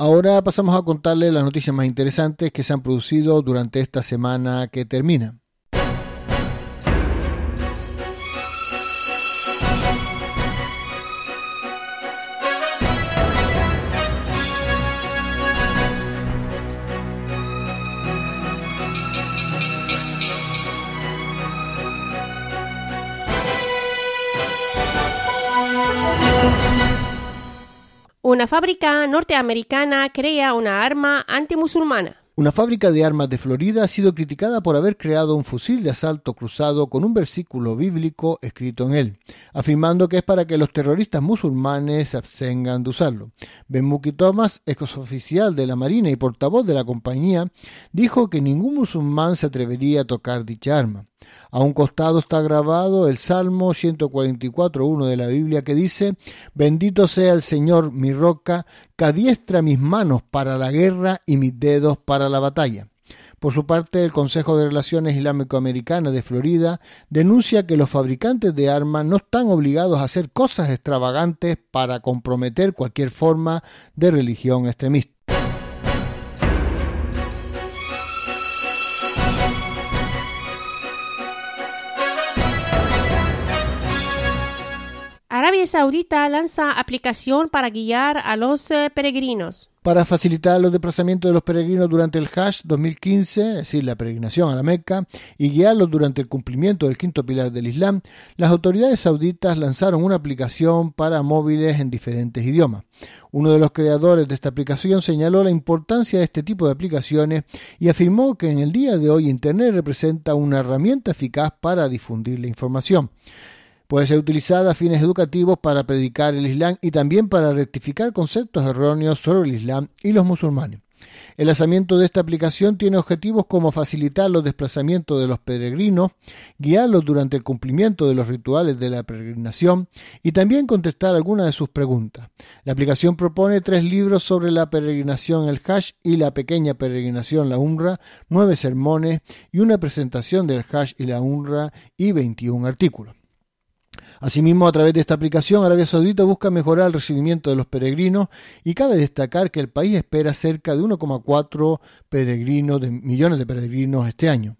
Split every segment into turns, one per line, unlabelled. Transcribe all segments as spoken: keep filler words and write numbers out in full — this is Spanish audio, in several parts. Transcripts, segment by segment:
Ahora pasamos a contarles las noticias más interesantes que se han producido durante esta semana que termina.
Una fábrica norteamericana crea una arma antimusulmana.
Una fábrica de armas de Florida ha sido criticada por haber creado un fusil de asalto cruzado con un versículo bíblico escrito en él, afirmando que es para que los terroristas musulmanes se abstengan de usarlo. Ben Muki Thomas, exoficial de la Marina y portavoz de la compañía, dijo que ningún musulmán se atrevería a tocar dicha arma. A un costado está grabado el Salmo ciento cuarenta y cuatro uno de la Biblia que dice: «Bendito sea el Señor, mi roca, que adiestra mis manos para la guerra y mis dedos para la batalla». Por su parte, el Consejo de Relaciones Islámico-Americanas de Florida denuncia que los fabricantes de armas no están obligados a hacer cosas extravagantes para comprometer cualquier forma de religión extremista.
Arabia Saudita lanza aplicación para guiar a los eh, peregrinos.
Para facilitar los desplazamientos de los peregrinos durante el Hajj dos mil quince, es decir, la peregrinación a la Meca, y guiarlos durante el cumplimiento del quinto pilar del Islam, las autoridades sauditas lanzaron una aplicación para móviles en diferentes idiomas. Uno de los creadores de esta aplicación señaló la importancia de este tipo de aplicaciones y afirmó que en el día de hoy Internet representa una herramienta eficaz para difundir la información. Puede ser utilizada a fines educativos para predicar el Islam y también para rectificar conceptos erróneos sobre el Islam y los musulmanes. El lanzamiento de esta aplicación tiene objetivos como facilitar los desplazamientos de los peregrinos, guiarlos durante el cumplimiento de los rituales de la peregrinación y también contestar algunas de sus preguntas. La aplicación propone tres libros sobre la peregrinación el Hajj y la pequeña peregrinación la Umra, nueve sermones y una presentación del Hajj y la Umra y veintiún artículos. Asimismo, a través de esta aplicación, Arabia Saudita busca mejorar el recibimiento de los peregrinos y cabe destacar que el país espera cerca de uno coma cuatro peregrinos de millones de peregrinos este año.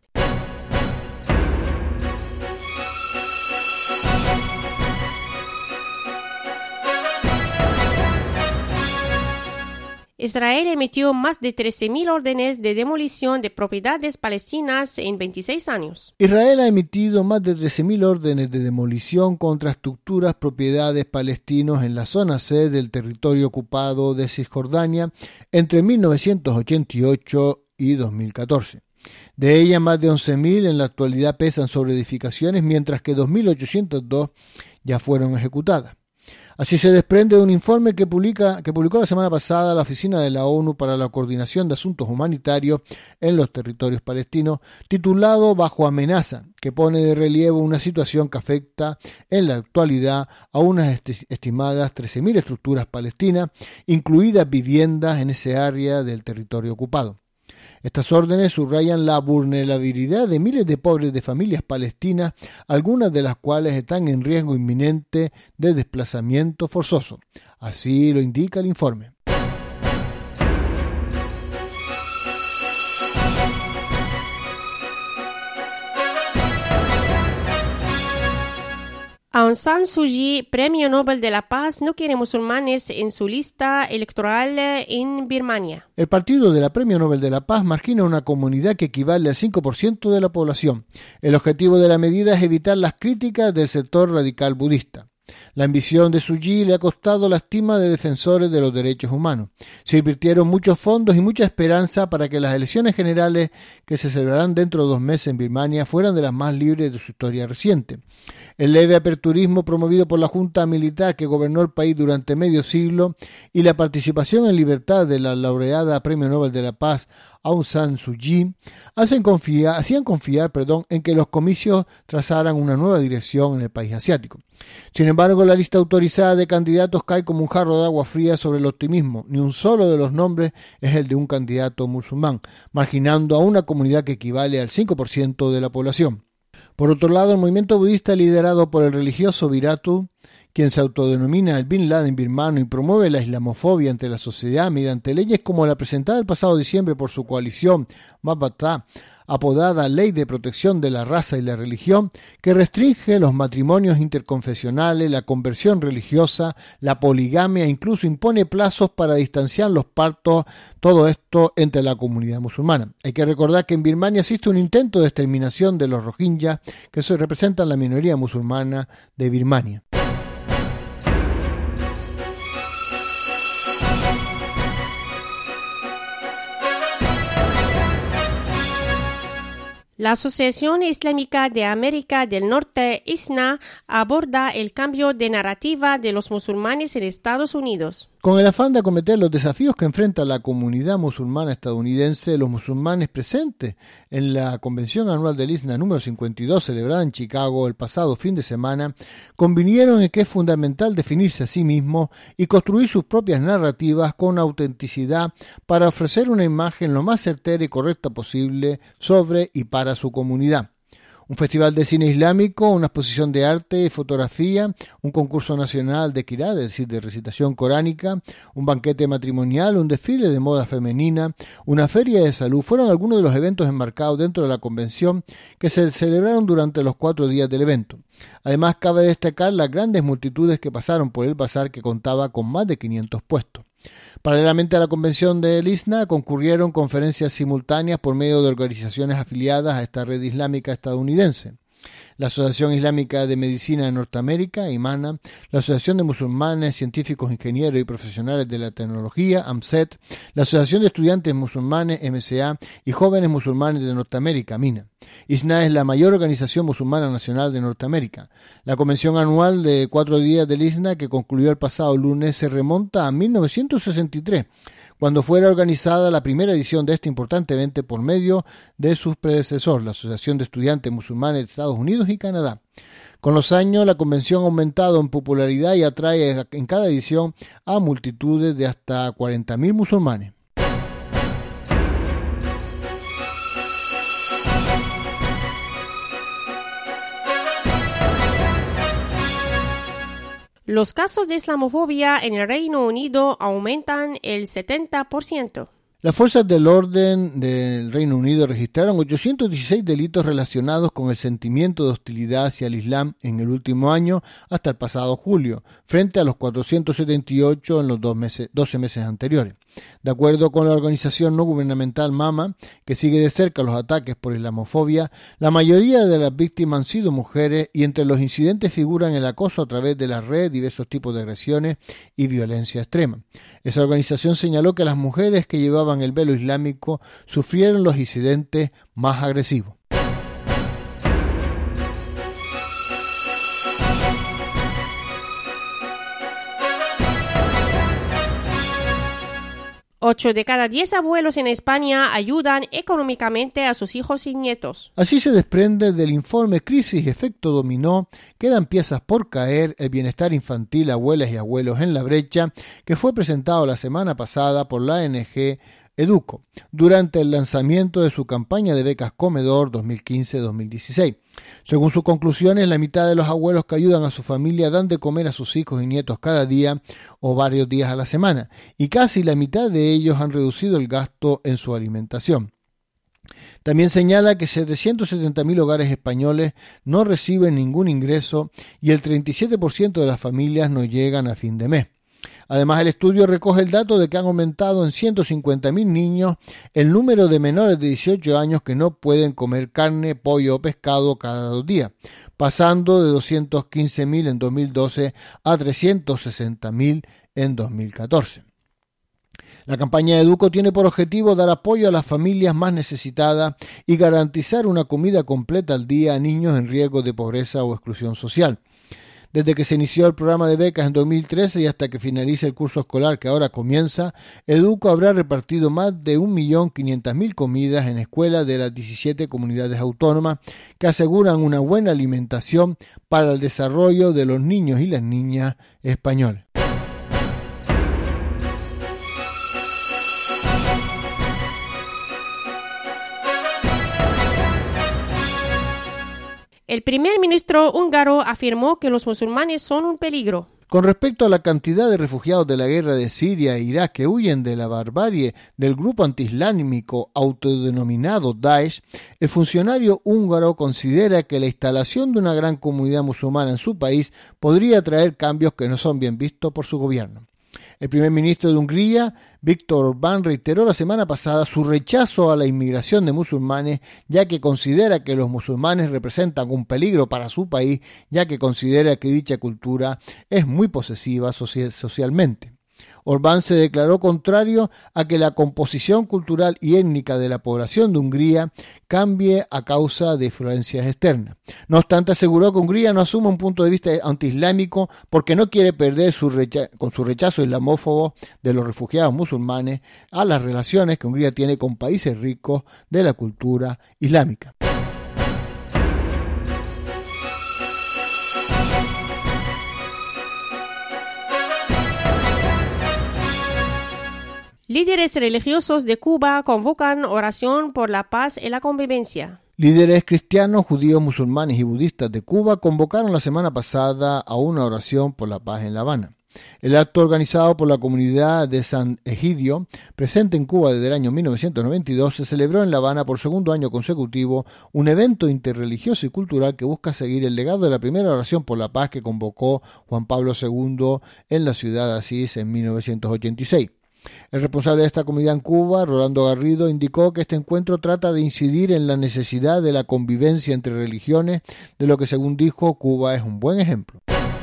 Israel emitió más de trece mil órdenes de demolición de propiedades palestinas en veintiséis años.
Israel ha emitido más de trece mil órdenes de demolición contra estructuras, propiedades palestinos en la zona C del territorio ocupado de Cisjordania entre mil novecientos ochenta y ocho y dos mil catorce. De ellas, más de once mil en la actualidad pesan sobre edificaciones, mientras que dos mil ochocientas dos ya fueron ejecutadas. Así se desprende de un informe que, publica, que publicó la semana pasada la Oficina de la ONU para la Coordinación de Asuntos Humanitarios en los Territorios Palestinos, titulado Bajo amenaza, que pone de relieve una situación que afecta en la actualidad a unas est- estimadas trece mil estructuras palestinas, incluidas viviendas en ese área del territorio ocupado. Estas órdenes subrayan la vulnerabilidad de miles de pobres de familias palestinas, algunas de las cuales están en riesgo inminente de desplazamiento forzoso. Así lo indica el informe.
Aung San Suu Kyi, Premio Nobel de la Paz, no quiere musulmanes en su lista electoral en Birmania.
El partido de la Premio Nobel de la Paz margina una comunidad que equivale al cinco por ciento de la población. El objetivo de la medida es evitar las críticas del sector radical budista. La ambición de Suu Kyi le ha costado la estima de defensores de los derechos humanos. Se invirtieron muchos fondos y mucha esperanza para que las elecciones generales que se celebrarán dentro de dos meses en Birmania fueran de las más libres de su historia reciente. El leve aperturismo promovido por la junta militar que gobernó el país durante medio siglo y la participación en libertad de la laureada Premio Nobel de la Paz Aung San Suu Kyi hacen confiar, hacían confiar perdón, en que los comicios trazaran una nueva dirección en el país asiático. Sin embargo, la lista autorizada de candidatos cae como un jarro de agua fría sobre el optimismo. Ni un solo de los nombres es el de un candidato musulmán, marginando a una comunidad que equivale al cinco por ciento de la población. Por otro lado, el movimiento budista liderado por el religioso Viratu, quien se autodenomina el Bin Laden birmano y promueve la islamofobia entre la sociedad mediante leyes como la presentada el pasado diciembre por su coalición Mabata, apodada Ley de Protección de la Raza y la Religión, que restringe los matrimonios interconfesionales, la conversión religiosa, la poligamia e incluso impone plazos para distanciar los partos, todo esto entre la comunidad musulmana. Hay que recordar que en Birmania existe un intento de exterminación de los rohingyas, que se representan la minoría musulmana de Birmania.
La Asociación Islámica de América del Norte, I S N A, aborda el cambio de narrativa de los musulmanes en Estados Unidos.
Con el afán de acometer los desafíos que enfrenta la comunidad musulmana estadounidense, los musulmanes presentes en la Convención Anual del I S N A número cincuenta y dos, celebrada en Chicago el pasado fin de semana, convinieron en que es fundamental definirse a sí mismos y construir sus propias narrativas con autenticidad para ofrecer una imagen lo más certera y correcta posible sobre y para su comunidad. Un festival de cine islámico, una exposición de arte y fotografía, un concurso nacional de qirá, es decir, de recitación coránica, un banquete matrimonial, un desfile de moda femenina, una feria de salud, fueron algunos de los eventos enmarcados dentro de la convención que se celebraron durante los cuatro días del evento. Además, cabe destacar las grandes multitudes que pasaron por el bazar, que contaba con más de quinientos puestos. Paralelamente a la convención del I S N A concurrieron conferencias simultáneas por medio de organizaciones afiliadas a esta red islámica estadounidense. La Asociación Islámica de Medicina de Norteamérica, IMANA, la Asociación de Musulmanes, Científicos, Ingenieros y Profesionales de la Tecnología, AMSET, la Asociación de Estudiantes Musulmanes, M C A, y Jóvenes Musulmanes de Norteamérica, MINA. I S N A es la mayor organización musulmana nacional de Norteamérica. La convención anual de cuatro días del I S N A, que concluyó el pasado lunes, se remonta a mil novecientos sesenta y tres, cuando fuera organizada la primera edición de este importante evento por medio de sus predecesores, la Asociación de Estudiantes Musulmanes de Estados Unidos y Canadá. Con los años, la convención ha aumentado en popularidad y atrae en cada edición a multitudes de hasta cuarenta mil musulmanes.
Los casos de islamofobia en el Reino Unido aumentan el setenta por ciento.
Las fuerzas del orden del Reino Unido registraron ochocientos dieciséis delitos relacionados con el sentimiento de hostilidad hacia el Islam en el último año hasta el pasado julio, frente a los cuatrocientos setenta y ocho en los dos meses, doce meses anteriores. De acuerdo con la organización no gubernamental MAMA, que sigue de cerca los ataques por islamofobia, la mayoría de las víctimas han sido mujeres y entre los incidentes figuran el acoso a través de la red, diversos tipos de agresiones y violencia extrema. Esa organización señaló que las mujeres que llevaban el velo islámico sufrieron los incidentes más agresivos.
Ocho de cada diez abuelos en España ayudan económicamente a sus hijos y nietos.
Así se desprende del informe Crisis Efecto Dominó, quedan piezas por caer, el bienestar infantil, abuelas y abuelos en la brecha, que fue presentado la semana pasada por la O N G Educo, durante el lanzamiento de su campaña de becas Comedor dos mil quince dos mil dieciséis. Según sus conclusiones, la mitad de los abuelos que ayudan a su familia dan de comer a sus hijos y nietos cada día o varios días a la semana, y casi la mitad de ellos han reducido el gasto en su alimentación. También señala que setecientos setenta mil hogares españoles no reciben ningún ingreso y el treinta y siete por ciento de las familias no llegan a fin de mes. Además, el estudio recoge el dato de que han aumentado en ciento cincuenta mil niños el número de menores de dieciocho años que no pueden comer carne, pollo o pescado cada dos días, pasando de doscientos quince mil en dos mil doce a trescientos sesenta mil en dos mil catorce. La campaña Educo tiene por objetivo dar apoyo a las familias más necesitadas y garantizar una comida completa al día a niños en riesgo de pobreza o exclusión social. Desde que se inició el programa de becas en dos mil trece y hasta que finalice el curso escolar que ahora comienza, Educo habrá repartido más de un millón quinientas mil comidas en escuelas de las diecisiete comunidades autónomas que aseguran una buena alimentación para el desarrollo de los niños y las niñas españoles.
El primer ministro húngaro afirmó que los musulmanes son un peligro.
Con respecto a la cantidad de refugiados de la guerra de Siria e Irak que huyen de la barbarie del grupo antiislámico autodenominado Daesh, el funcionario húngaro considera que la instalación de una gran comunidad musulmana en su país podría traer cambios que no son bien vistos por su gobierno. El primer ministro de Hungría, Viktor Orbán, reiteró la semana pasada su rechazo a la inmigración de musulmanes, ya que considera que los musulmanes representan un peligro para su país, ya que considera que dicha cultura es muy posesiva social- socialmente. Orbán se declaró contrario a que la composición cultural y étnica de la población de Hungría cambie a causa de influencias externas. No obstante, aseguró que Hungría no asume un punto de vista antiislámico porque no quiere perder su recha- con su rechazo islamófobo de los refugiados musulmanes a las relaciones que Hungría tiene con países ricos de la cultura islámica.
Líderes religiosos de Cuba convocan oración por la paz y la convivencia.
Líderes cristianos, judíos, musulmanes y budistas de Cuba convocaron la semana pasada a una oración por la paz en La Habana. El acto, organizado por la comunidad de San Egidio, presente en Cuba desde el año mil novecientos noventa y dos, se celebró en La Habana por segundo año consecutivo, un evento interreligioso y cultural que busca seguir el legado de la primera oración por la paz que convocó Juan Pablo segundo en la ciudad de Asís en mil novecientos ochenta y seis. El responsable de esta comunidad en Cuba, Rolando Garrido, indicó que este encuentro trata de incidir en la necesidad de la convivencia entre religiones, de lo que, según dijo, Cuba es un buen ejemplo.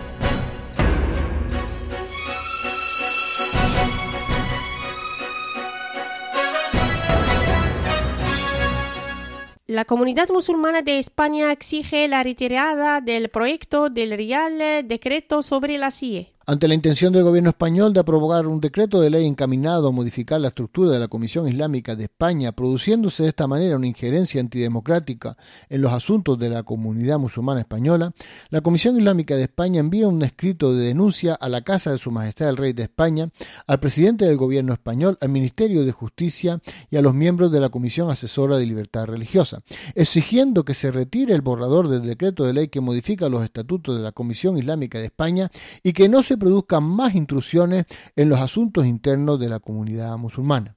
La comunidad musulmana de España exige la retirada del proyecto del Real Decreto sobre la C I E.
Ante la intención del gobierno español de aprobar un decreto de ley encaminado a modificar la estructura de la Comisión Islámica de España, produciéndose de esta manera una injerencia antidemocrática en los asuntos de la comunidad musulmana española, la Comisión Islámica de España envía un escrito de denuncia a la Casa de Su Majestad el Rey de España, al presidente del gobierno español, al Ministerio de Justicia y a los miembros de la Comisión Asesora de Libertad Religiosa, exigiendo que se retire el borrador del decreto de ley que modifica los estatutos de la Comisión Islámica de España y que no se produzcan más intrusiones en los asuntos internos de la comunidad musulmana.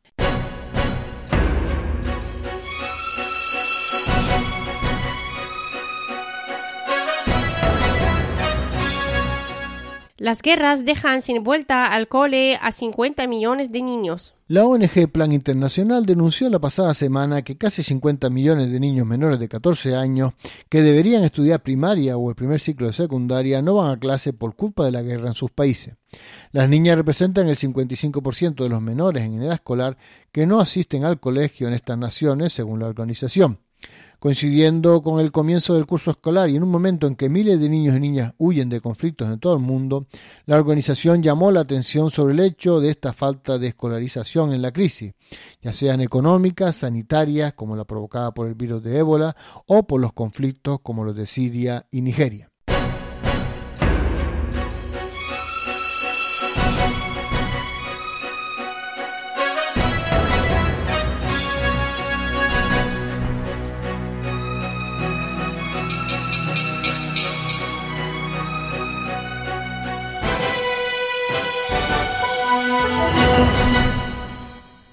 Las guerras dejan sin vuelta al cole a cincuenta millones de niños.
La O N G Plan Internacional denunció la pasada semana que casi cincuenta millones de niños menores de catorce años que deberían estudiar primaria o el primer ciclo de secundaria no van a clase por culpa de la guerra en sus países. Las niñas representan el cincuenta y cinco por ciento de los menores en edad escolar que no asisten al colegio en estas naciones, según la organización. Coincidiendo con el comienzo del curso escolar y en un momento en que miles de niños y niñas huyen de conflictos en todo el mundo, la organización llamó la atención sobre el hecho de esta falta de escolarización en la crisis, ya sean económicas, sanitarias, como la provocada por el virus de ébola, o por los conflictos como los de Siria y Nigeria.